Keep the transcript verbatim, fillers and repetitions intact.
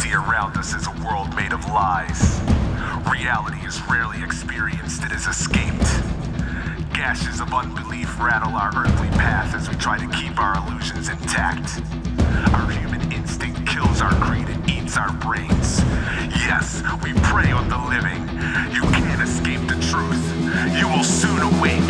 see around us is a world made of lies. Reality is rarely experienced, it is escaped. Gashes of unbelief rattle our earthly path as we try to keep our illusions intact. Our human instinct kills our creed and eats our brains. Yes, we prey on the living. You can't escape the truth. You will soon awake.